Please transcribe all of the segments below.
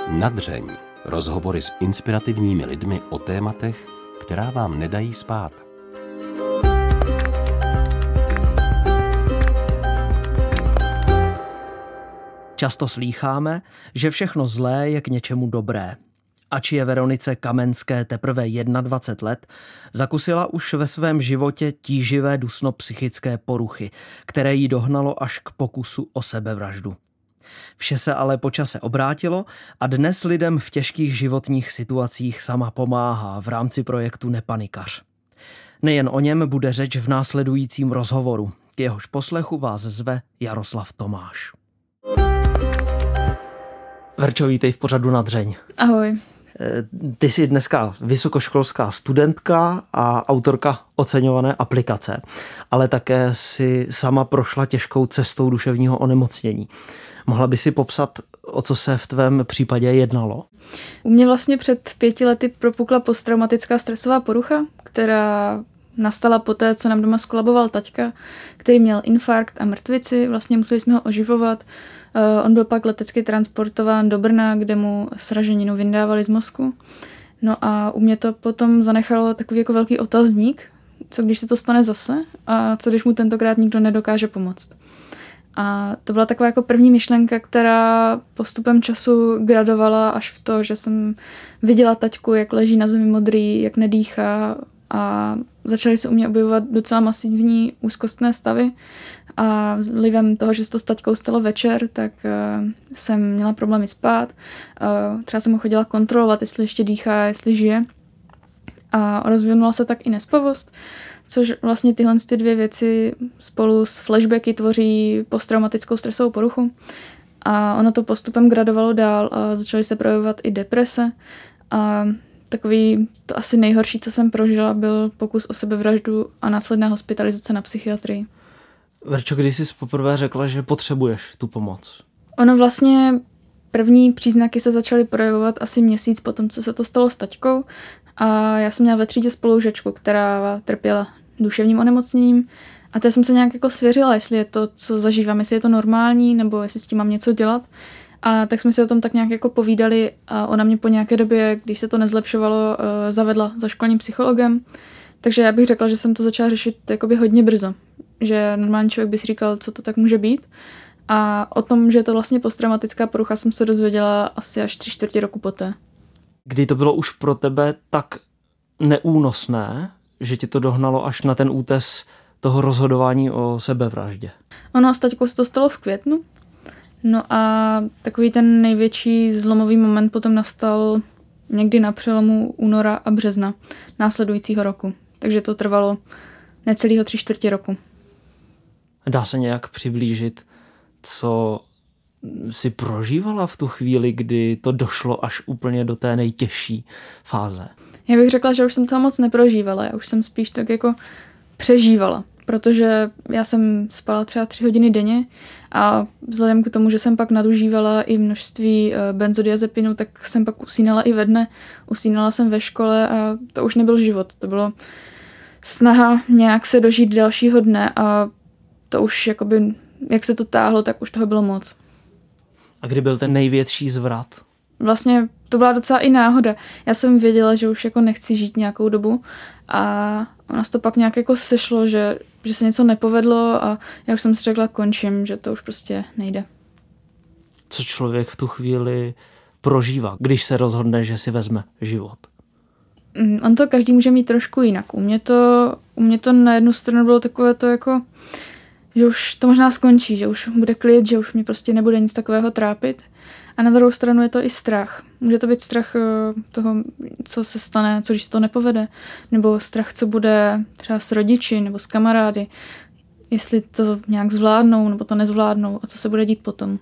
Nadřeň. Rozhovory s inspirativními lidmi o tématech, která vám nedají spát. Často slýcháme, že všechno zlé je k něčemu dobré. Ač je Veronice Kamenské teprve 21 let, zakusila už ve svém životě tíživé dusno-psychické poruchy, které jí dohnalo až k pokusu o sebevraždu. Vše se ale po čase obrátilo a dnes lidem v těžkých životních situacích sama pomáhá v rámci projektu Nepanikař. Nejen o něm bude řeč v následujícím rozhovoru. K jehož poslechu vás zve Jaroslav Tomáš. Verčo, vítej v pořadu Nadřeň. Ahoj. Ty jsi dneska vysokoškolská studentka a autorka oceňované aplikace, ale také si sama prošla těžkou cestou duševního onemocnění. Mohla by si popsat, o co se v tvém případě jednalo? U mě vlastně před 5 lety propukla posttraumatická stresová porucha, která nastala poté, co nám doma skolaboval taťka, který měl infarkt a mrtvici. Vlastně museli jsme ho oživovat. On byl pak letecky transportován do Brna, kde mu sraženinu vyndávali z mozku. No a u mě to potom zanechalo takový jako velký otazník, co když se to stane zase a co když mu tentokrát nikdo nedokáže pomoct. A to byla taková jako první myšlenka, která postupem času gradovala až v to, že jsem viděla taťku, jak leží na zemi modrý, jak nedýchá a začaly se u mě objevovat docela masivní úzkostné stavy a vlivem toho, že se to s taťkou stalo večer, tak jsem měla problémy spát. Třeba jsem ho chodila kontrolovat, jestli ještě dýchá, jestli žije. A rozvinula se tak i nespavost, což vlastně tyhle dvě věci spolu s flashbacky tvoří posttraumatickou stresovou poruchu. A ono to postupem gradovalo dál a začaly se projevovat i deprese. A takový to asi nejhorší, co jsem prožila, byl pokus o sebevraždu a následná hospitalizace na psychiatrii. Verčo, když jsi poprvé řekla, že potřebuješ tu pomoc? Ono vlastně první příznaky se začaly projevovat asi měsíc potom, co se to stalo s taťkou. A já jsem měla ve třídě spolužačku, která trpěla duševním onemocněním. A té jsem se nějak jako svěřila, jestli je to, co zažívám, jestli je to normální, nebo jestli s tím mám něco dělat. A tak jsme si o tom tak nějak jako povídali a ona mě po nějaké době, když se to nezlepšovalo, zavedla za školním psychologem. Takže já bych řekla, že jsem to začala řešit jakoby hodně brzo. Že normální člověk by si říkal, co to tak může být. A o tom, že je to vlastně posttraumatická porucha, jsem se dozvěděla asi až 3/4 roku poté. Kdy to bylo už pro tebe tak neúnosné, že ti to dohnalo až na ten útes toho rozhodování o sebevraždě? Ono s taťkou se to stalo v květnu. No a takový ten největší zlomový moment potom nastal někdy na přelomu února a března následujícího roku. Takže to trvalo necelého 3/4 roku. Dá se nějak přiblížit, co si prožívala v tu chvíli, kdy to došlo až úplně do té nejtěžší fáze? Já bych řekla, že už jsem toho moc neprožívala. Já už jsem spíš tak jako přežívala. Protože já jsem spala třeba 3 hodiny denně a vzhledem k tomu, že jsem pak nadužívala i množství benzodiazepinu, tak jsem pak usínala i ve dne. Usínala jsem ve škole a to už nebyl život. To bylo snaha nějak se dožít dalšího dne a to už jakoby, jak se to táhlo, tak už toho bylo moc. A kdy byl ten největší zvrat? Vlastně to byla docela i náhoda. Já jsem věděla, že už jako nechci žít nějakou dobu a ono to pak nějak jako sešlo, že se něco nepovedlo a já už jsem si řekla, končím, že to už prostě nejde. Co člověk v tu chvíli prožívá, když se rozhodne, že si vezme život? On to každý může mít trošku jinak. U mě to na jednu stranu bylo takové to jako, že už to možná skončí, že už bude klid, že už mě prostě nebude nic takového trápit. A na druhou stranu je to i strach. Může to být strach toho, co se stane, co když se to nepovede, nebo strach, co bude třeba s rodiči nebo s kamarády, jestli to nějak zvládnou nebo to nezvládnou a co se bude dít potom.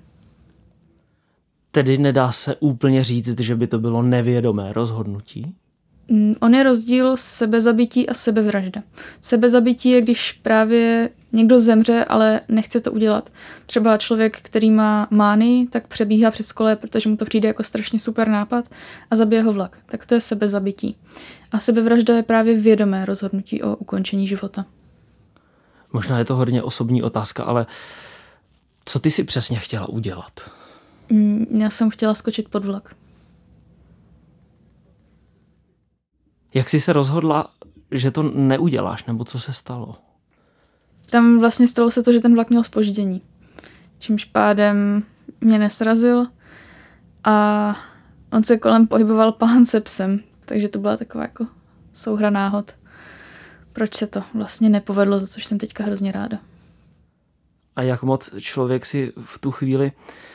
Tedy nedá se úplně říct, že by to bylo nevědomé rozhodnutí? On je rozdíl sebezabití a sebevražda. Sebezabití je, když právě někdo zemře, ale nechce to udělat. Třeba člověk, který má mánii, tak přebíhá přes kole, protože mu to přijde jako strašně super nápad a zabije ho vlak. Tak to je sebezabití. A sebevražda je právě vědomé rozhodnutí o ukončení života. Možná je to hodně osobní otázka, ale co ty si přesně chtěla udělat? Já jsem chtěla skočit pod vlak. Jak jsi se rozhodla, že to neuděláš, nebo co se stalo? Tam vlastně stalo se to, že ten vlak měl zpoždění. Čímž pádem mě nesrazil a on se kolem pohyboval pán se psem, takže to byla taková jako souhra náhod. Proč se to vlastně nepovedlo, za což jsem teďka hrozně ráda. A jak moc člověk si v tu chvíli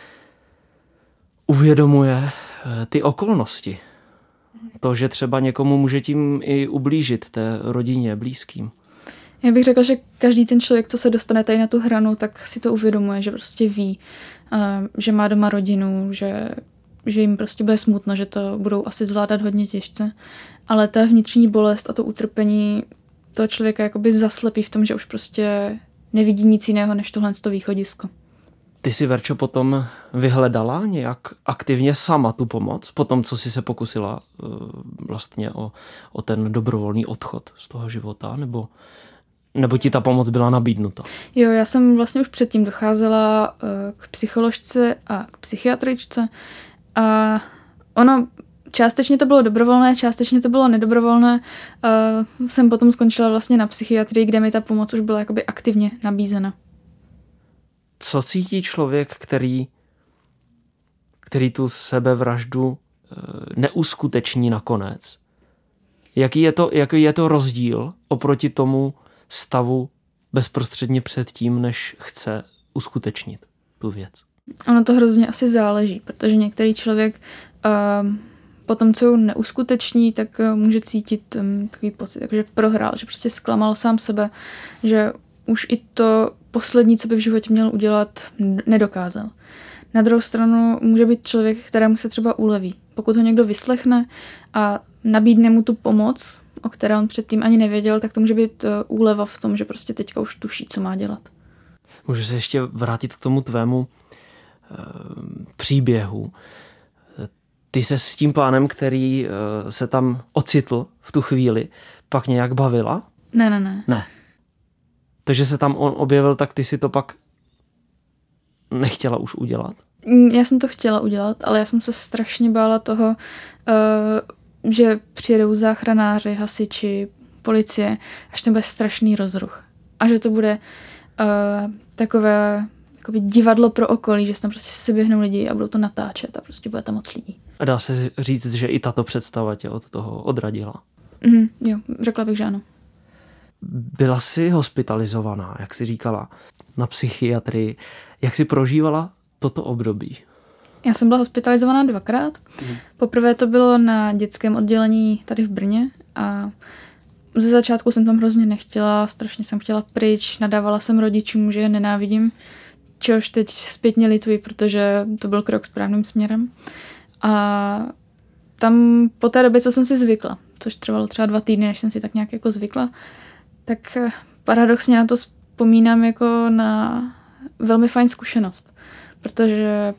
uvědomuje ty okolnosti? To, že třeba někomu může tím i ublížit, té rodině, blízkým. Já bych řekla, že každý ten člověk, co se dostane tady na tu hranu, tak si to uvědomuje, že prostě ví, že má doma rodinu, že jim prostě bude smutno, že to budou asi zvládat hodně těžce. Ale ta vnitřní bolest a to utrpení toho člověka jakoby zaslepí v tom, že už prostě nevidí nic jiného než tohle východisko. Ty si, Verčo, potom vyhledala nějak aktivně sama tu pomoc, po tom, co jsi se pokusila vlastně o ten dobrovolný odchod z toho života, nebo ti ta pomoc byla nabídnuta? Jo, já jsem vlastně už předtím docházela k psycholožce a k psychiatričce a ono částečně to bylo dobrovolné, částečně to bylo nedobrovolné. Jsem potom skončila vlastně na psychiatrii, kde mi ta pomoc už byla jakoby aktivně nabízena. Co cítí člověk, který tu sebevraždu neuskuteční nakonec? Jaký je to rozdíl oproti tomu stavu bezprostředně před tím, než chce uskutečnit tu věc? Ono to hrozně asi záleží, protože některý člověk po tom, co neuskuteční, tak může cítit takový pocit, že prohrál, že prostě zklamal sám sebe, že už i to poslední, co by v životě měl udělat, nedokázal. Na druhou stranu může být člověk, kterému se třeba uleví. Pokud ho někdo vyslechne a nabídne mu tu pomoc, o které on předtím ani nevěděl, tak to může být úleva v tom, že prostě teďka už tuší, co má dělat. Můžu se ještě vrátit k tomu tvému příběhu. Ty se s tím pánem, který se tam ocitl v tu chvíli, pak nějak bavila? Ne. Takže se tam on objevil, tak ty si to pak nechtěla už udělat? Já jsem to chtěla udělat, ale já jsem se strašně bála toho, že přijedou záchranáři, hasiči, policie, až to bude strašný rozruch. A že to bude takové jakoby divadlo pro okolí, že se tam prostě se běhnou lidi a budou to natáčet a prostě bude tam moc lidí. A dá se říct, že i tato představa tě od toho odradila? Jo, řekla bych, že ano. Byla jsi hospitalizovaná, jak jsi říkala, na psychiatrii. Jak jsi prožívala toto období? Já jsem byla hospitalizovaná 2krát. Poprvé to bylo na dětském oddělení tady v Brně a ze začátku jsem tam hrozně nechtěla, strašně jsem chtěla pryč, nadávala jsem rodičům, že je nenávidím, čehož teď zpětně lituji, protože to byl krok správným směrem. A tam po té době, co jsem si zvykla, což trvalo třeba 2 týdny, než jsem si tak nějak jako zvykla, tak paradoxně na to vzpomínám jako na velmi fajn zkušenost, protože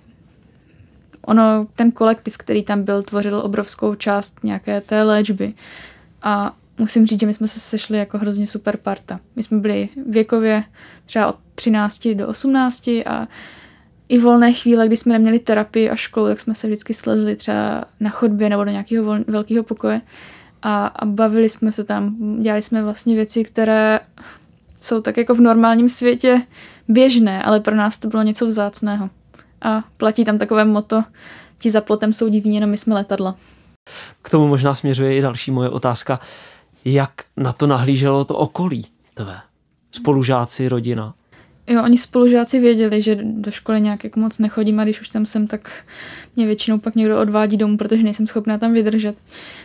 ten kolektiv, který tam byl, tvořil obrovskou část nějaké té léčby a musím říct, že my jsme se sešli jako hrozně super parta. My jsme byli věkově třeba od 13 do 18 a i volné chvíle, kdy jsme neměli terapii a školu, tak jsme se vždycky slezli třeba na chodbě nebo do nějakého velkého pokoje a bavili jsme se tam. Dělali jsme vlastně věci, které jsou tak jako v normálním světě běžné, ale pro nás to bylo něco vzácného. A platí tam takové motto, ti za plotem jsou diví, jenom my jsme letadla. K tomu možná směřuje i další moje otázka. Jak na to nahlíželo to okolí tvé? Spolužáci, rodina? Jo, oni spolužáci věděli, že do školy nějak jako moc nechodím a když už tam jsem, tak mě většinou pak někdo odvádí domů, protože nejsem schopná tam vydržet.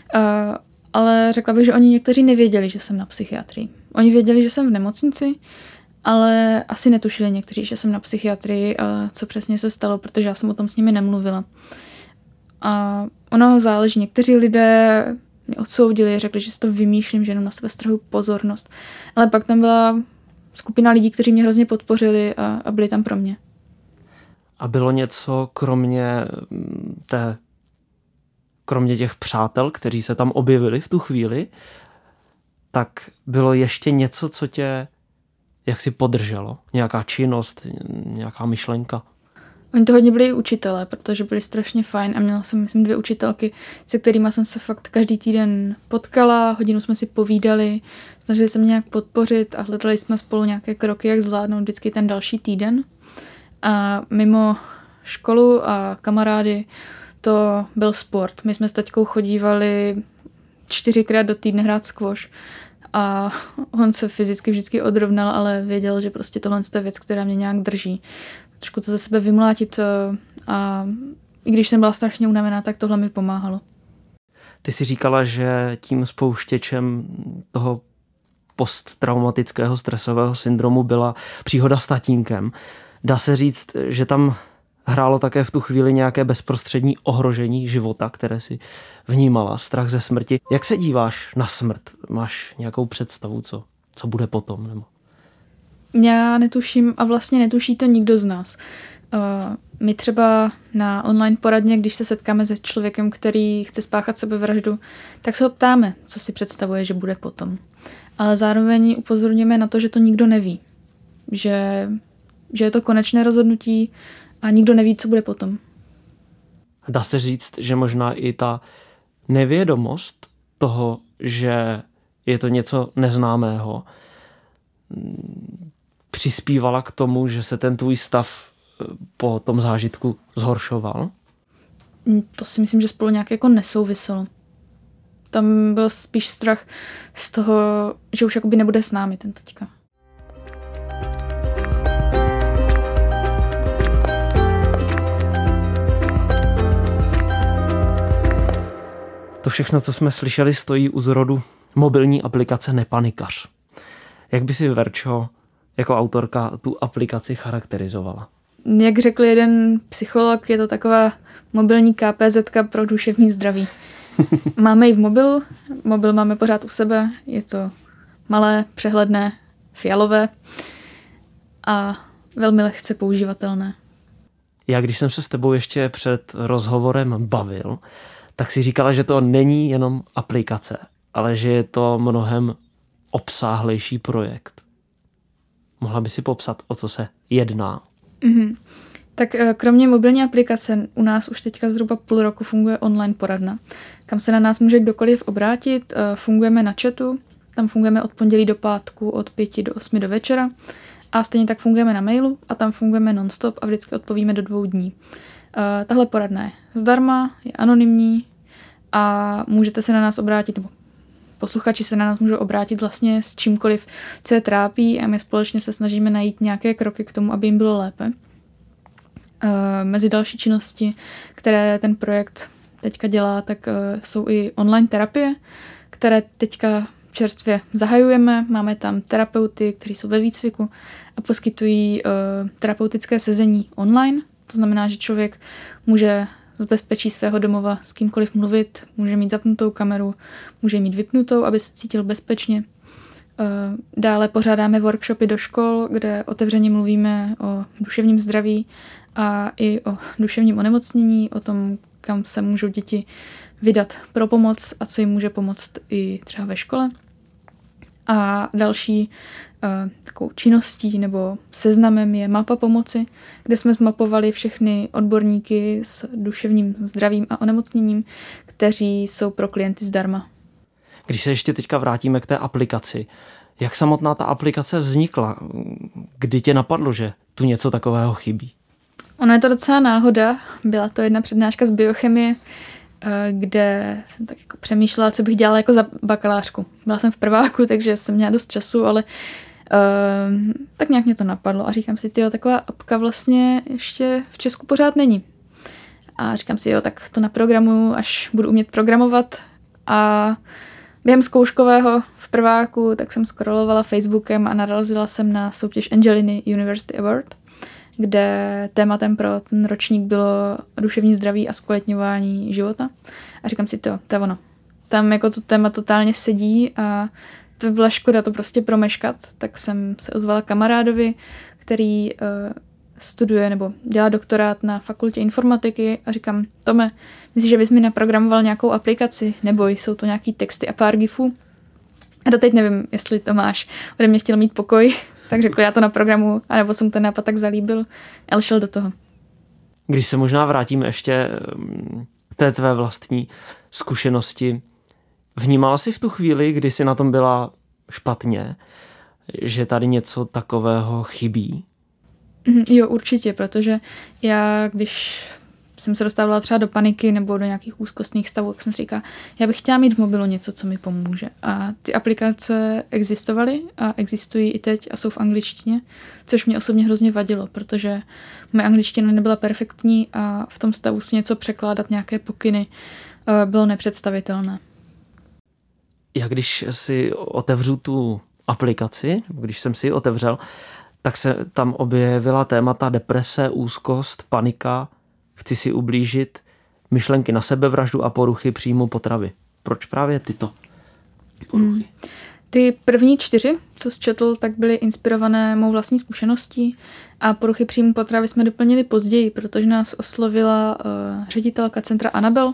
Ale řekla bych, že oni někteří nevěděli, že jsem na psychiatrii. Oni věděli, že jsem v nemocnici, ale asi netušili někteří, že jsem na psychiatrii a co přesně se stalo, protože já jsem o tom s nimi nemluvila. A ono záleží. Někteří lidé mě odsoudili, řekli, že si to vymýšlím, že jenom na sebe strhuju pozornost. Ale pak tam byla skupina lidí, kteří mě hrozně podpořili a byli tam pro mě. A bylo něco kromě těch přátel, kteří se tam objevili v tu chvíli, tak bylo ještě něco, co tě jaksi podrželo? Nějaká činnost, nějaká myšlenka? Oni to hodně byli i učitelé, protože byli strašně fajn a měla jsem, myslím, 2 učitelky, se kterými jsem se fakt každý týden potkala, hodinu jsme si povídali, snažili se mě nějak podpořit a hledali jsme spolu nějaké kroky, jak zvládnout vždycky ten další týden. A mimo školu a kamarády to byl sport. My jsme s taťkou chodívali 4krát do týdne hrát squash a on se fyzicky vždycky odrovnal, ale věděl, že prostě tohle je věc, která mě nějak drží. Trošku to ze sebe vymlátit a i když jsem byla strašně unavená, tak tohle mi pomáhalo. Ty jsi říkala, že tím spouštěčem toho posttraumatického stresového syndromu byla příhoda s tatínkem. Dá se říct, že tam hrálo také v tu chvíli nějaké bezprostřední ohrožení života, které si vnímala, strach ze smrti. Jak se díváš na smrt? Máš nějakou představu, co bude potom? Nebo? Já netuším a vlastně netuší to nikdo z nás. My třeba na online poradně, když se setkáme se člověkem, který chce spáchat sebevraždu, tak se ho ptáme, co si představuje, že bude potom. Ale zároveň upozorňujeme na to, že to nikdo neví. Že je to konečné rozhodnutí a nikdo neví, co bude potom. Dá se říct, že možná i ta nevědomost toho, že je to něco neznámého, přispívala k tomu, že se ten tvůj stav po tom zážitku zhoršoval? To si myslím, že spolu nějak jako nesouviselo. Tam byl spíš strach z toho, že už jakoby nebude s námi ten taťka. To všechno, co jsme slyšeli, stojí u zrodu mobilní aplikace Nepanikař. Jak by si, Verčo, jako autorka tu aplikaci charakterizovala? Jak řekl jeden psycholog, je to taková mobilní KPZ pro duševní zdraví. Máme ji v mobilu, mobil máme pořád u sebe, je to malé, přehledné, fialové a velmi lehce používatelné. Já když jsem se s tebou ještě před rozhovorem bavil, tak si říkala, že to není jenom aplikace, ale že je to mnohem obsáhlejší projekt. Mohla by si popsat, o co se jedná? Mm-hmm. Tak kromě mobilní aplikace u nás už teďka zhruba půl roku funguje online poradna, kam se na nás může kdokoliv obrátit. Fungujeme na chatu, tam fungujeme od pondělí do pátku od 5 do 8 do večera a stejně tak fungujeme na mailu a tam fungujeme non-stop a vždycky odpovíme do 2 dní. Tahle poradna je zdarma, je anonymní a můžete se na nás obrátit, nebo posluchači se na nás můžou obrátit vlastně s čímkoliv, co je trápí a my společně se snažíme najít nějaké kroky k tomu, aby jim bylo lépe. Mezi další činnosti, které ten projekt teďka dělá, tak jsou i online terapie, které teďka čerstvě zahajujeme. Máme tam terapeuty, kteří jsou ve výcviku a poskytují terapeutické sezení online. To znamená, že člověk může z bezpečí svého domova s kýmkoliv mluvit, může mít zapnutou kameru, může mít vypnutou, aby se cítil bezpečně. Dále pořádáme workshopy do škol, kde otevřeně mluvíme o duševním zdraví a i o duševním onemocnění, o tom, kam se můžou děti vydat pro pomoc a co jim může pomoct i třeba ve škole. A další takovou činností nebo seznamem je mapa pomoci, kde jsme zmapovali všechny odborníky s duševním zdravím a onemocněním, kteří jsou pro klienty zdarma. Když se ještě teďka vrátíme k té aplikaci, jak samotná ta aplikace vznikla? Kdy tě napadlo, že tu něco takového chybí? Ono je to docela náhoda. Byla to jedna přednáška z biochemie, kde jsem tak jako přemýšlela, co bych dělala jako za bakalářku. Byla jsem v prváku, takže jsem měla dost času, ale tak nějak mě to napadlo a říkám si, taková apka vlastně ještě v Česku pořád není. A říkám si, tak to naprogramuju, až budu umět programovat. A během zkouškového v prváku tak jsem scrollovala Facebookem a narazila jsem na soutěž Angeliny University Award, kde tématem pro ten ročník bylo duševní zdraví a zkvalitňování života. A říkám si, to je ono. Tam jako to téma totálně sedí a to by byla škoda to prostě promeškat. Tak jsem se ozvala kamarádovi, který studuje nebo dělá doktorát na fakultě informatiky a říkám, Tome, myslíš, že bys mi naprogramoval nějakou aplikaci? Neboj, jsou to nějaký texty a pár gifů. A doteď nevím, jestli Tomáš ode mě chtěl mít pokoj, tak řekl, já to naprogramuju, anebo jsem ten nápad tak zalíbil, ale šel do toho. Když se možná vrátíme ještě k té tvé vlastní zkušenosti, vnímala jsi v tu chvíli, kdy jsi na tom byla špatně, že tady něco takového chybí? Jo, určitě, protože já, když jsem se dostávala třeba do paniky nebo do nějakých úzkostných stavů, jak jsem si říkala, já bych chtěla mít v mobilu něco, co mi pomůže. A ty aplikace existovaly a existují i teď a jsou v angličtině, což mě osobně hrozně vadilo, protože moje angličtina nebyla perfektní a v tom stavu si něco překládat, nějaké pokyny, bylo nepředstavitelné. Já když si otevřu tu aplikaci, když jsem si ji otevřel, tak se tam objevila témata deprese, úzkost, panika, chci si ublížit, myšlenky na sebevraždu a poruchy příjmu potravy. Proč právě tyto poruchy? Ty první 4, co jsi četl, tak byly inspirované mou vlastní zkušeností a poruchy příjmu potravy jsme doplnili později, protože nás oslovila ředitelka centra Anabel,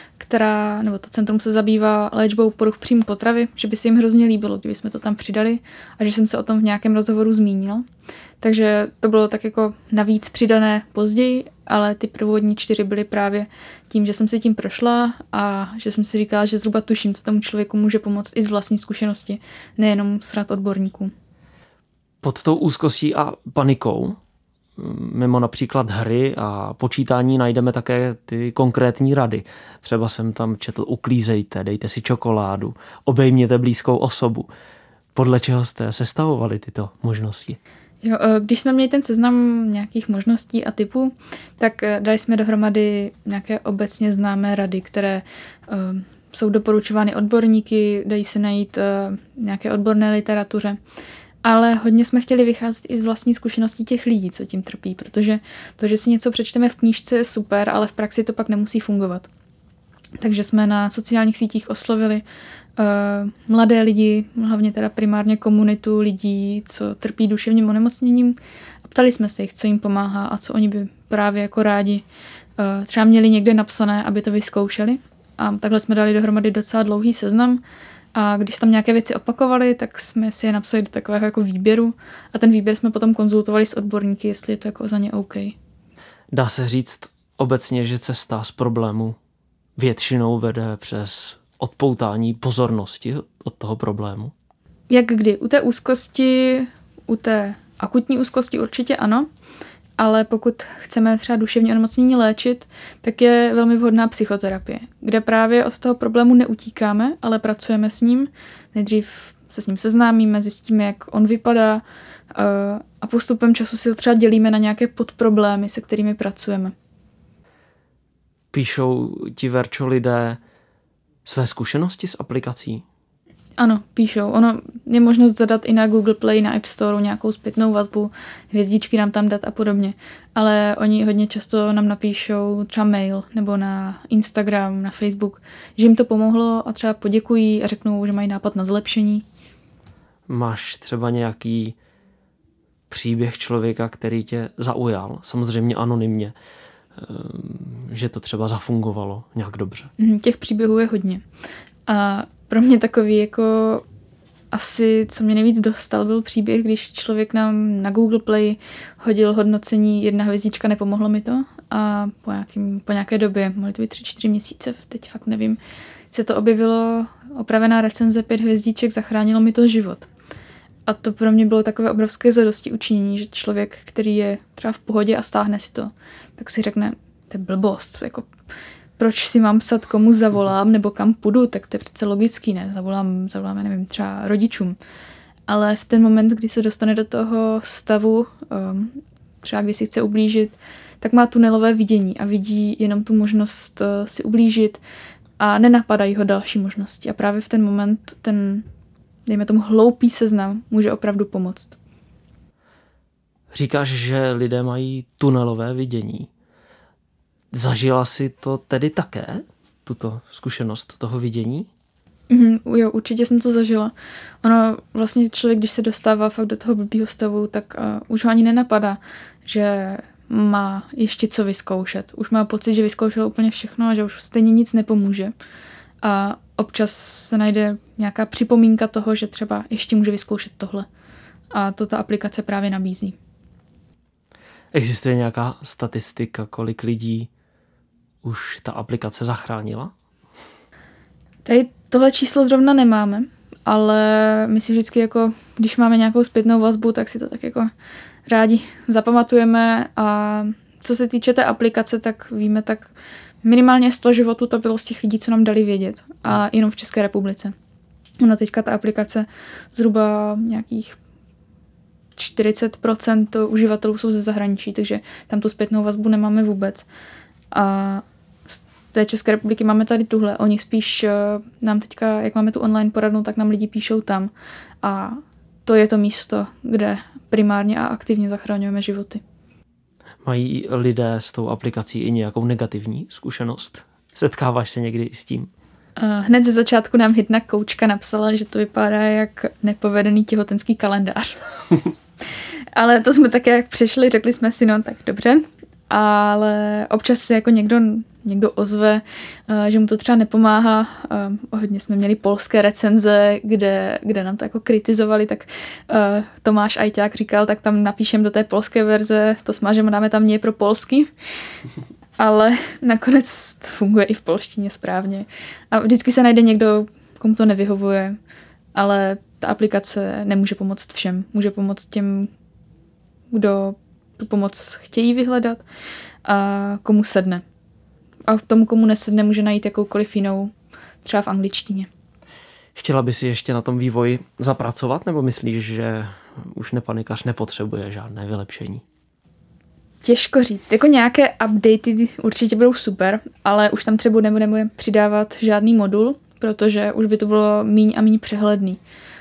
nebo to centrum se zabývá léčbou poruch příjmu potravy, že by se jim hrozně líbilo, kdyby jsme to tam přidali a že jsem se o tom v nějakém rozhovoru zmínila. Takže to bylo tak jako navíc přidané později, ale ty prvodní 4 byly právě tím, že jsem si tím prošla a že jsem si říkala, že zhruba tuším, co tomu člověku může pomoct i z vlastní zkušenosti, nejenom z rad odborníků. Pod tou úzkostí a panikou, mimo například hry a počítání, najdeme také ty konkrétní rady. Třeba jsem tam četl: uklízejte, dejte si čokoládu, obejměte blízkou osobu. Podle čeho jste sestavovali tyto možnosti? Jo, když jsme měli ten seznam nějakých možností a typů, tak dali jsme dohromady nějaké obecně známé rady, které jsou doporučovány odborníky, dají se najít nějaké odborné literatuře. Ale hodně jsme chtěli vycházet i z vlastní zkušeností těch lidí, co tím trpí, protože to, že si něco přečteme v knížce, je super, ale v praxi to pak nemusí fungovat. Takže jsme na sociálních sítích oslovili mladé lidi, hlavně teda primárně komunitu lidí, co trpí duševním onemocněním. A ptali jsme se jich, co jim pomáhá a co oni by právě jako rádi třeba měli někde napsané, aby to vyzkoušeli. A takhle jsme dali dohromady docela dlouhý seznam. A když tam nějaké věci opakovali, tak jsme si je napsali do takového jako výběru a ten výběr jsme potom konzultovali s odborníky, jestli je to jako za ně OK. Dá se říct obecně, že cesta z problému většinou vede přes odpoutání pozornosti od toho problému? Jak kdy? U té úzkosti, u té akutní úzkosti určitě ano, ale pokud chceme třeba duševní onemocnění léčit, tak je velmi vhodná psychoterapie, kde právě od toho problému neutíkáme, ale pracujeme s ním. Nejdřív se s ním seznámíme, zjistíme, jak on vypadá a postupem času si ho třeba dělíme na nějaké podproblémy, se kterými pracujeme. Píšou ti, Verčo, lidé své zkušenosti s aplikací? Ano, píšou. Ono je možnost zadat i na Google Play, na App Store nějakou zpětnou vazbu, hvězdičky nám tam dát a podobně. Ale oni hodně často nám napíšou třeba mail nebo na Instagram, na Facebook, že jim to pomohlo a třeba poděkují a řeknou, že mají nápad na zlepšení. Máš třeba nějaký příběh člověka, který tě zaujal, samozřejmě anonymně, že to třeba zafungovalo nějak dobře? Těch příběhů je hodně. A pro mě takový jako asi, co mě nejvíc dostal, byl příběh, když člověk nám na Google Play hodil hodnocení 1 hvězdička, nepomohlo mi to a po nějaké době, mohly to být 3-4 měsíce, teď fakt nevím, se to objevilo, opravená recenze 5 hvězdiček, zachránilo mi to život. A to pro mě bylo takové obrovské zadosti učinění, že člověk, který je třeba v pohodě a stáhne si to, tak si řekne, to je blbost, jako proč si mám psat, komu zavolám nebo kam půjdu, tak to je přece logický, ne? Zavolám, nevím, třeba rodičům. Ale v ten moment, kdy se dostane do toho stavu, třeba když si chce ublížit, tak má tunelové vidění a vidí jenom tu možnost si ublížit a nenapadají ho další možnosti. A právě v ten moment ten, dejme tomu, hloupý seznam může opravdu pomoct. Říkáš, že lidé mají tunelové vidění. Zažila si to tedy také, tuto zkušenost toho vidění? Jo, určitě jsem to zažila. Ono vlastně člověk, když se dostává fakt do toho blbýho stavu, tak už ho ani nenapadá, že má ještě co vyzkoušet. Už má pocit, že vyzkoušel úplně všechno a že už stejně nic nepomůže. A občas se najde nějaká připomínka toho, že třeba ještě může vyzkoušet tohle. A to ta aplikace právě nabízí. Existuje nějaká statistika, kolik lidí už ta aplikace zachránila? Tady tohle číslo zrovna nemáme, ale my si vždycky jako, když máme nějakou zpětnou vazbu, tak si to tak jako rádi zapamatujeme a co se týče té aplikace, tak víme tak minimálně 100 životů to bylo z těch lidí, co nám dali vědět a jenom v České republice. No teďka ta aplikace zhruba nějakých 40% uživatelů jsou ze zahraničí, takže tam tu zpětnou vazbu nemáme vůbec. A z té České republiky máme tady tuhle. Oni spíš nám teďka, jak máme tu online poradnu, tak nám lidi píšou tam. A to je to místo, kde primárně a aktivně zachraňujeme životy. Mají lidé s tou aplikací i nějakou negativní zkušenost? Setkáváš se někdy s tím? Hned ze začátku nám jedna koučka napsala, že to vypadá jak nepovedený těhotenský kalendář. Ale to jsme také jak přišli, řekli jsme si, no tak dobře, ale občas se jako někdo ozve, že mu to třeba nepomáhá. Hodně jsme měli polské recenze, kde nám to jako kritizovali, tak Tomáš Ajťák říkal, tak tam napíšem do té polské verze, to smažeme, dáme tam nie pro polsky. Ale nakonec to funguje i v polštině správně. A vždycky se najde někdo, komu to nevyhovuje, ale ta aplikace nemůže pomoct všem. Může pomoct těm, kdo tu pomoc chtějí vyhledat a komu sedne. A tomu, komu nesedne, může najít jakoukoliv jinou, třeba v angličtině. Chtěla by si ještě na tom vývoji zapracovat, nebo myslíš, že už Nepanikař nepotřebuje žádné vylepšení? Těžko říct. Jako nějaké updaty určitě budou super, ale už tam třeba nebudeme přidávat žádný modul, protože už by to bylo míň a míň přehledný.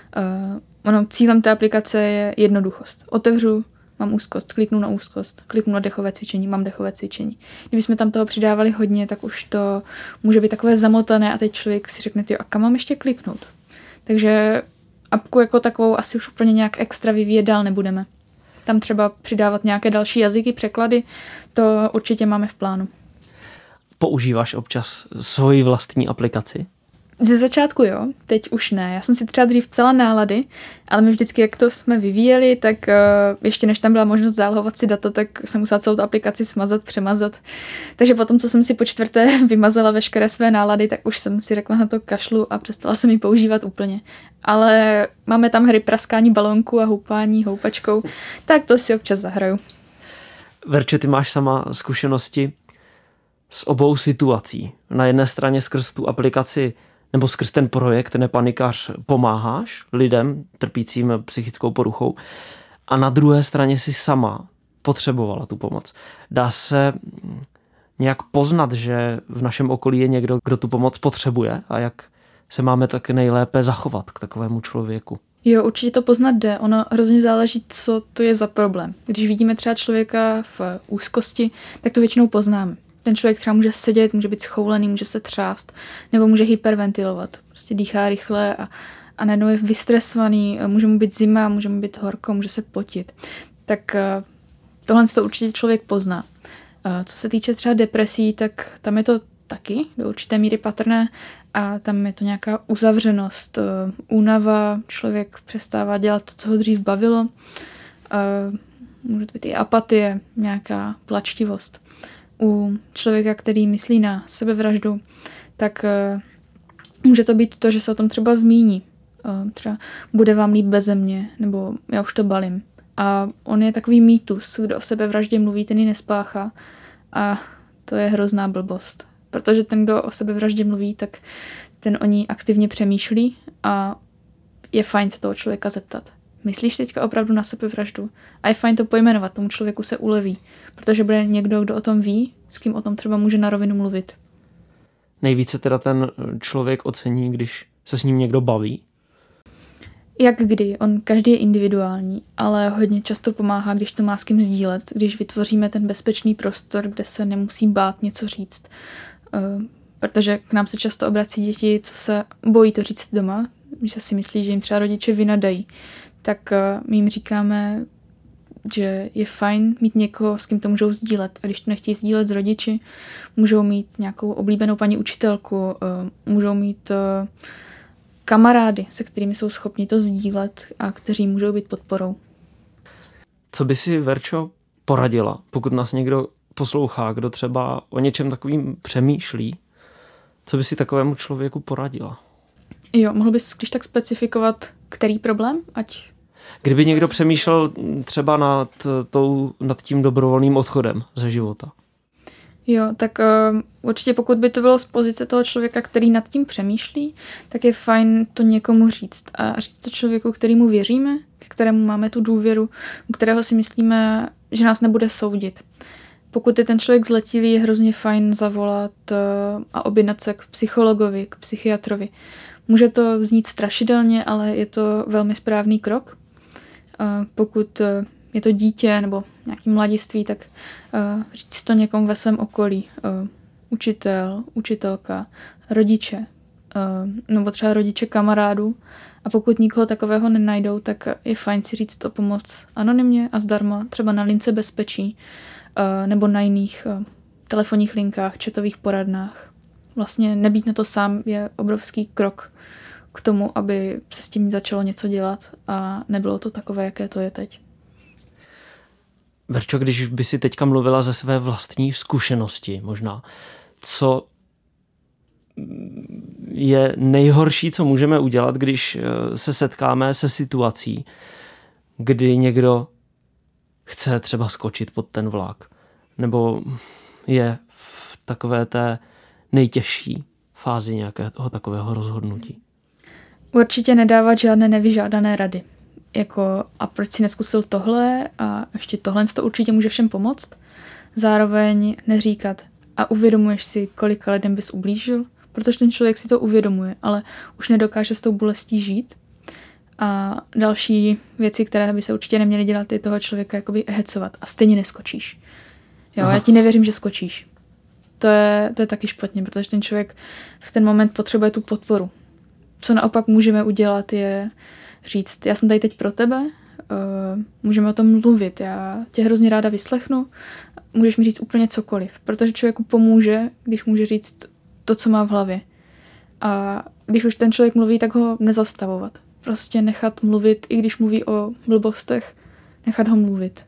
Cílem té aplikace je jednoduchost. Otevřu, mám úzkost, kliknu na úzkost, kliknu na dechové cvičení, mám dechové cvičení. Kdybychom tam toho přidávali hodně, tak už to může být takové zamotané a teď člověk si řekne, a kam mám ještě kliknout? Takže apku jako takovou asi už úplně nějak extra vyvíjet dál nebudeme. Tam třeba přidávat nějaké další jazyky, překlady, to určitě máme v plánu. Používáš občas svoji vlastní aplikaci? Ze začátku jo, teď už ne. Já jsem si třeba dřív psala nálady, ale my vždycky, jak to jsme vyvíjeli, tak ještě než tam byla možnost zálohovat si data, tak jsem musela celou tu aplikaci smazat, přemazat. Takže potom, co jsem si po čtvrté vymazala veškeré své nálady, tak už jsem si řekla na to kašlu a přestala jsem ji používat úplně. Ale máme tam hry praskání balónku a houpání houpačkou, tak to si občas zahraju. Verčo, ty máš sama zkušenosti s obou situací. Na jedné straně skrz tu aplikaci nebo skrz ten projekt Nepanikař pomáháš lidem trpícím psychickou poruchou a na druhé straně si sama potřebovala tu pomoc. Dá se nějak poznat, že v našem okolí je někdo, kdo tu pomoc potřebuje a jak se máme tak nejlépe zachovat k takovému člověku? Jo, určitě to poznat jde. Ono hrozně záleží, co to je za problém. Když vidíme třeba člověka v úzkosti, tak to většinou poznáme. Ten člověk třeba může sedět, může být schoulený, může se třást, nebo může hyperventilovat. Prostě dýchá rychle a najednou je vystresovaný, může mu být zima, může mu být horko, může se potit. Tak tohle to určitě člověk pozná. Co se týče třeba depresí, tak tam je to taky do určité míry patrné a tam je to nějaká uzavřenost, únava, člověk přestává dělat to, co ho dřív bavilo. Může to být i apatie, nějaká plačtivost. U člověka, který myslí na sebevraždu, tak může to být to, že se o tom třeba zmíní. Třeba bude vám líp beze mě, nebo já už to balím. A on je takový mýtus, kdo o sebevraždě mluví, ten ji nespáchá. A to je hrozná blbost. Protože ten, kdo o sebevraždě mluví, tak ten o ní aktivně přemýšlí a je fajn se toho člověka zeptat. Myslíš teďka opravdu na sebevraždu? A je fajn to pojmenovat, tomu člověku se uleví, protože bude někdo, kdo o tom ví, s kým o tom třeba může na rovinu mluvit. Nejvíce teda ten člověk ocení, když se s ním někdo baví? Jak kdy, každý je individuální, ale hodně často pomáhá, když to má s kým sdílet, když vytvoříme ten bezpečný prostor, kde se nemusí bát něco říct. Protože k nám se často obrací děti, co se bojí to říct doma, že si myslí, že jim třeba rodiče vynadají. Tak my jim říkáme, že je fajn mít někoho, s kým to můžou sdílet. A když to nechtějí sdílet s rodiči, můžou mít nějakou oblíbenou paní učitelku, můžou mít kamarády, se kterými jsou schopni to sdílet a kteří můžou být podporou. Co by si, Verčo, poradila, pokud nás někdo poslouchá, kdo třeba o něčem takovým přemýšlí, co by si takovému člověku poradila? Jo, mohl bys když tak specifikovat, který problém? Kdyby někdo přemýšlel třeba nad tím dobrovolným odchodem ze života. Jo, tak určitě pokud by to bylo z pozice toho člověka, který nad tím přemýšlí, tak je fajn to někomu říct. A říct to člověku, kterému věříme, ke kterému máme tu důvěru, u kterého si myslíme, že nás nebude soudit. Pokud je ten člověk zletilý, je hrozně fajn zavolat a objednat se k psychologovi, k psychiatrovi. Může to znít strašidelně, ale je to velmi správný krok. Pokud je to dítě nebo nějaký mladiství, tak říct to někomu ve svém okolí. Učitel, učitelka, rodiče, nebo třeba rodiče kamarádů. A pokud nikoho takového nenajdou, tak je fajn si říct o pomoc anonymně a zdarma, třeba na lince bezpečí, nebo na jiných telefonních linkách, chatových poradnách. Vlastně nebýt na to sám je obrovský krok k tomu, aby se s tím začalo něco dělat a nebylo to takové, jaké to je teď. Verčo, když by si teďka mluvila ze své vlastní zkušenosti možná, co je nejhorší, co můžeme udělat, když se setkáme se situací, kdy někdo chce třeba skočit pod ten vlak, nebo je v takové té nejtěžší fázi nějakého takového rozhodnutí? Určitě nedávat žádné nevyžádané rady. A proč si neskusil tohle a ještě tohle to určitě může všem pomoct. Zároveň neříkat a uvědomuješ si, kolika lidem bys ublížil, protože ten člověk si to uvědomuje, ale už nedokáže s tou bolestí žít. A další věci, které by se určitě neměly dělat, je toho člověka jakoby hecovat a stejně neskočíš. Jo, já ti nevěřím, že skočíš. To je taky špatně, protože ten člověk v ten moment potřebuje tu podporu. Co naopak můžeme udělat, je říct, já jsem tady teď pro tebe, můžeme o tom mluvit, já tě hrozně ráda vyslechnu, můžeš mi říct úplně cokoliv, protože člověku pomůže, když může říct to, co má v hlavě. A když už ten člověk mluví, tak ho nezastavovat. Prostě nechat mluvit, i když mluví o blbostech, nechat ho mluvit.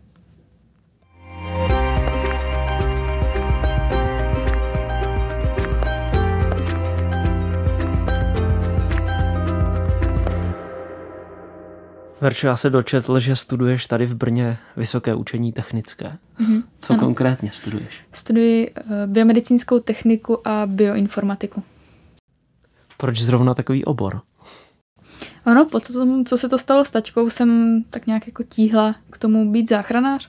Verčo, já se dočetl, že studuješ tady v Brně Vysoké učení technické. Co ano. Konkrétně studuješ? Studuji biomedicínskou techniku a bioinformatiku. Proč zrovna takový obor? Ano, po tom, co se to stalo s taťkou, jsem tak nějak jako tíhla k tomu být záchranář,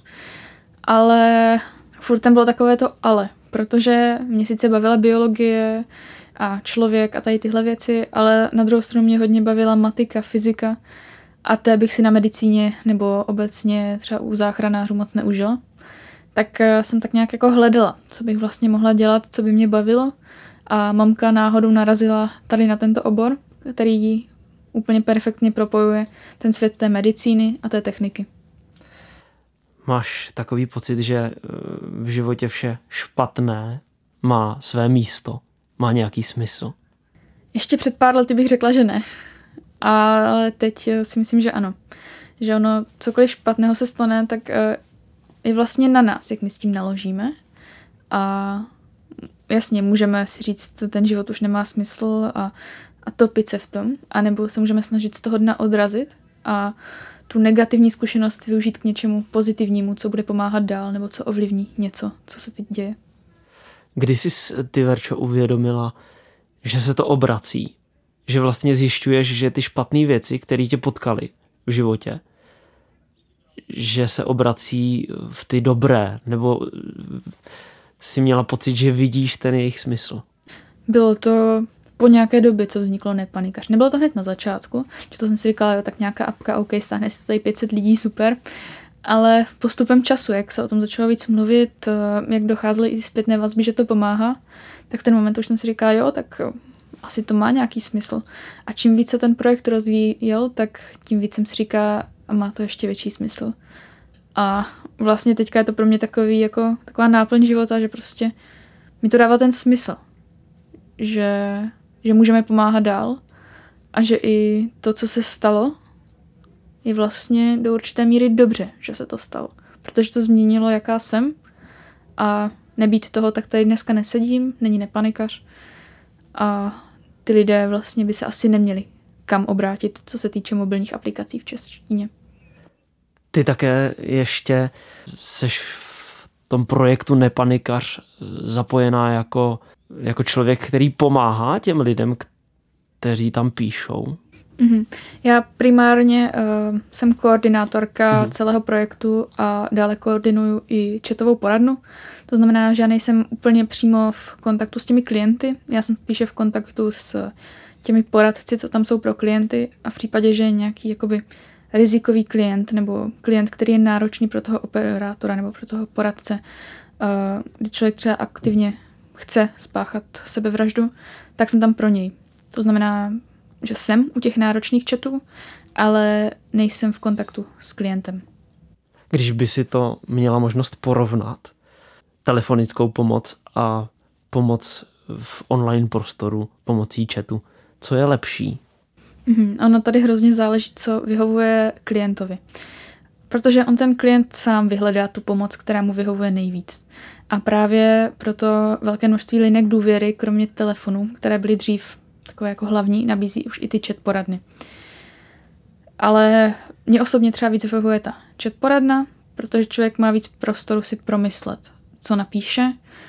ale furt tam bylo takové to ale, protože mě sice bavila biologie a člověk a tady tyhle věci, ale na druhou stranu mě hodně bavila matika, fyzika a té bych si na medicíně nebo obecně třeba u záchranářů moc neužila. Tak jsem tak nějak jako hledala, co bych vlastně mohla dělat, co by mě bavilo a mamka náhodou narazila tady na tento obor, který úplně perfektně propojuje ten svět té medicíny a té techniky. Máš takový pocit, že v životě vše špatné má své místo, má nějaký smysl? Ještě před pár lety bych řekla, že ne. Ale teď si myslím, že ano. Že ono, cokoliv špatného se stane, tak je vlastně na nás, jak my s tím naložíme. A jasně, můžeme si říct, ten život už nemá smysl a topit se v tom, anebo se můžeme snažit z toho dna odrazit a tu negativní zkušenost využít k něčemu pozitivnímu, co bude pomáhat dál, nebo co ovlivní něco, co se teď děje. Kdy jsi ty, Verčo, uvědomila, že se to obrací? Že vlastně zjišťuješ, že ty špatné věci, které tě potkaly v životě, že se obrací v ty dobré, nebo jsi měla pocit, že vidíš ten jejich smysl? Bylo to po nějaké době, co vzniklo Nepanikař. Nebylo to hned na začátku, že to jsem si říkala, jo, tak nějaká apka, OK, stáhne si tady 500 lidí, super. Ale postupem času, jak se o tom začalo víc mluvit, jak docházely i zpětné vazby, že to pomáhá, tak v ten moment už jsem si říkala, jo, tak asi to má nějaký smysl. A čím více ten projekt rozvíjel, tak tím víc jsem si říká, a má to ještě větší smysl. A vlastně teďka je to pro mě taková náplň života, že prostě mi to dává ten smysl. Že můžeme pomáhat dál a že i to, co se stalo, je vlastně do určité míry dobře, že se to stalo. protože to změnilo, jaká jsem. A nebýt toho, tak tady dneska nesedím, není nepanikař. A ty lidé vlastně by se asi neměli kam obrátit, co se týče mobilních aplikací v češtině. Ty také ještě seš v tom projektu Nepanikař zapojená jako člověk, který pomáhá těm lidem, kteří tam píšou. Já primárně jsem koordinátorka celého projektu a dále koordinuju i chatovou poradnu. To znamená, že já nejsem úplně přímo v kontaktu s těmi klienty, já jsem spíše v kontaktu s těmi poradci, co tam jsou pro klienty, a v případě, že je nějaký jakoby rizikový klient nebo klient, který je náročný pro toho operátora nebo pro toho poradce, kdy člověk třeba aktivně chce spáchat sebevraždu, tak jsem tam pro něj. To znamená, že jsem u těch náročných chatů, ale nejsem v kontaktu s klientem. Když by si to měla možnost porovnat, telefonickou pomoc a pomoc v online prostoru pomocí chatu, co je lepší? Ono tady hrozně záleží, co vyhovuje klientovi. Protože on ten klient sám vyhledá tu pomoc, která mu vyhovuje nejvíc. A právě proto velké množství linek důvěry, kromě telefonů, které byly dřív takové jako hlavní, nabízí už i ty chat poradny. Ale mě osobně třeba víc vyhovuje ta chat poradna, protože člověk má víc prostoru si promyslet, co napíše,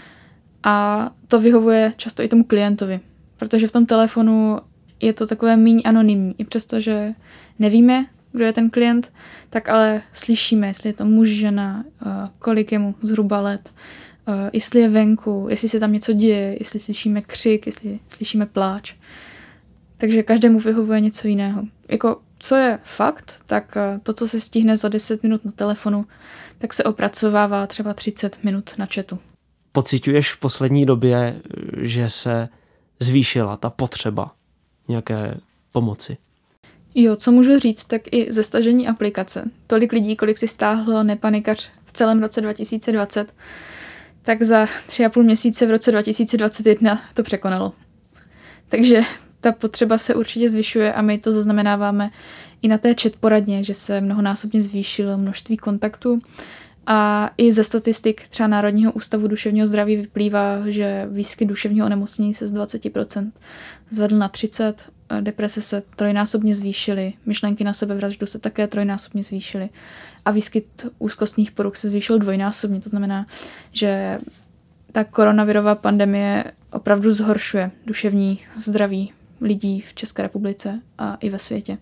a to vyhovuje často i tomu klientovi, protože v tom telefonu je to takové míň anonymní. I přesto, že nevíme, kdo je ten klient, tak ale slyšíme, jestli je to muž, žena, kolik je mu zhruba let, jestli je venku, jestli se tam něco děje, jestli slyšíme křik, jestli slyšíme pláč. Takže každému vyhovuje něco jiného. Jako, co je fakt, tak to, co se stihne za 10 minut na telefonu, tak se opracovává třeba 30 minut na chatu. Pociťuješ v poslední době, že se zvýšila ta potřeba nějaké pomoci? Jo, co můžu říct, tak i ze stažení aplikace. Tolik lidí, kolik si stáhlo Nepanikař v celém roce 2020, tak za 3,5 měsíce v roce 2021 to překonalo. Takže ta potřeba se určitě zvyšuje a my to zaznamenáváme i na té chat poradně, že se mnohonásobně zvýšilo množství kontaktů. A i ze statistik třeba Národního ústavu duševního zdraví vyplývá, že výskyt duševního onemocnění se z 20% zvedl na 30%, deprese se trojnásobně zvýšily, myšlenky na sebevraždu se také trojnásobně zvýšily a výskyt úzkostných poruch se zvýšil dvojnásobně. To znamená, že ta koronavirová pandemie opravdu zhoršuje duševní zdraví lidí v České republice a i ve světě.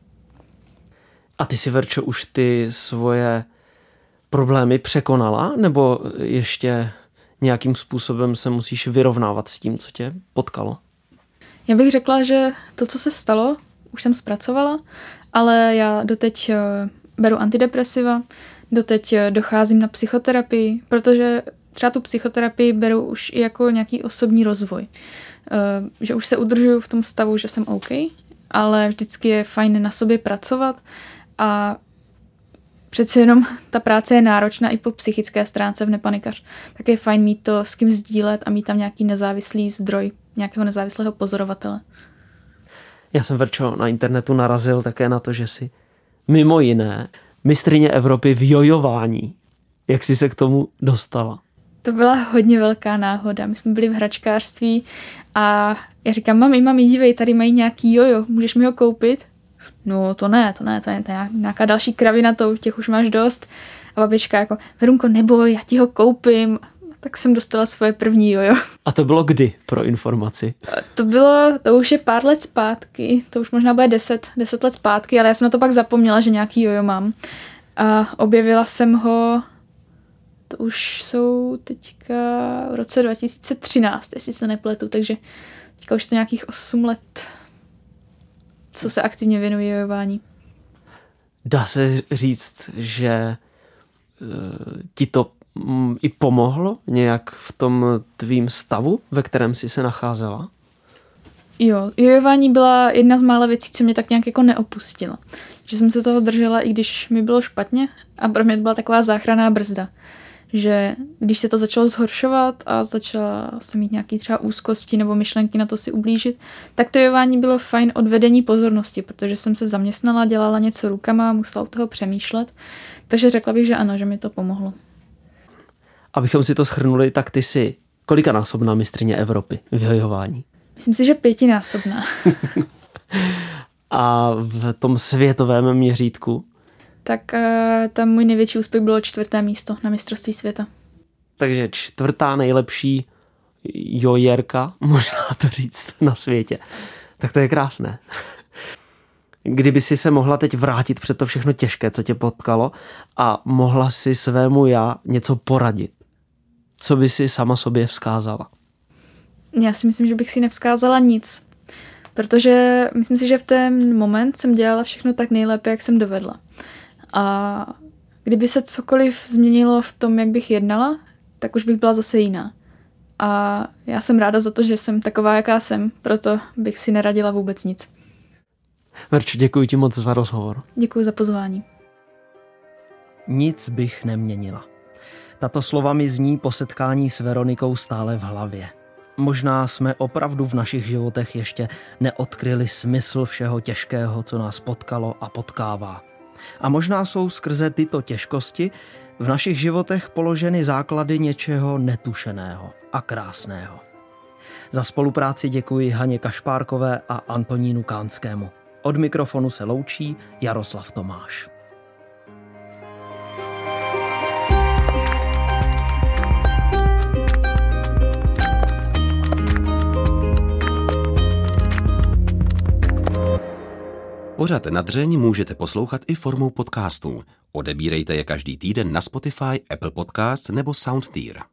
A ty si, Verčo, už ty svoje problémy překonala, nebo ještě nějakým způsobem se musíš vyrovnávat s tím, co tě potkalo? Já bych řekla, že to, co se stalo, už jsem zpracovala, ale já doteď beru antidepresiva, doteď docházím na psychoterapii, protože třeba tu psychoterapii beru už i jako nějaký osobní rozvoj. Že už se udržuju v tom stavu, že jsem OK, ale vždycky je fajn na sobě pracovat a přece jenom ta práce je náročná i po psychické stránce v Nepanikař. Tak je fajn mít to s kým sdílet a mít tam nějaký nezávislý zdroj, nějakého nezávislého pozorovatele. Já jsem, Verčo, na internetu narazil také na to, že jsi mimo jiné mistryně Evropy v jojování. Jak jsi se k tomu dostala? To byla hodně velká náhoda. My jsme byli v hračkářství a já říkám, mami, dívej, tady mají nějaký jojo, můžeš mi ho koupit? No to je nějaká další kravina, těch už máš dost. A babička jako, Verunko, neboj, já ti ho koupím. Tak jsem dostala svoje první jojo. A to bylo kdy, pro informaci? To už je pár let zpátky, to už možná bude 10 let zpátky, ale já jsem na to pak zapomněla, že nějaký jojo mám. A objevila jsem ho, to už jsou teďka v roce 2013, jestli se nepletu, takže teďka už je to nějakých 8 let, co se aktivně věnuji jojování. Dá se říct, že ti to i pomohlo nějak v tom tvým stavu, ve kterém jsi se nacházela? Jo, jojování byla jedna z mála věcí, co mě tak nějak jako neopustila. Že jsem se toho držela, i když mi bylo špatně, a pro mě to byla taková záchranná brzda. že když se to začalo zhoršovat a začala se mít nějaký třeba úzkosti nebo myšlenky na to si ublížit, tak to jování bylo fajn odvedení pozornosti, protože jsem se zaměstnala, dělala něco rukama, musela u toho přemýšlet, takže řekla bych, že ano, že mi to pomohlo. Abychom si to shrnuli, tak ty jsi kolikanásobná mistryně Evropy v jojování? Myslím si, že 5násobná. A v tom světovém měřítku? Tak tam můj největší úspěch bylo 4. místo na mistrovství světa. Takže 4. nejlepší jojerka, možná to říct, na světě. Tak to je krásné. Kdyby si se mohla teď vrátit před to všechno těžké, co tě potkalo, a mohla si svému já něco poradit, co by si sama sobě vzkázala? Já si myslím, že bych si nevzkázala nic. Protože myslím si, že v ten moment jsem dělala všechno tak nejlépe, jak jsem dovedla. A kdyby se cokoliv změnilo v tom, jak bych jednala, tak už bych byla zase jiná. A já jsem ráda za to, že jsem taková, jaká jsem, proto bych si neradila vůbec nic. Verčo, děkuji ti moc za rozhovor. Děkuji za pozvání. Nic bych neměnila. Tato slova mi zní po setkání s Veronikou stále v hlavě. Možná jsme opravdu v našich životech ještě neodkryli smysl všeho těžkého, co nás potkalo a potkává. A možná jsou skrze tyto těžkosti v našich životech položeny základy něčeho netušeného a krásného. Za spolupráci děkuji Haně Kašpárkové a Antonínu Kánskému. Od mikrofonu se loučí Jaroslav Tomáš. Pořad Na dřeň můžete poslouchat i formou podcastů. Odebírejte je každý týden na Spotify, Apple Podcasts nebo SoundTier.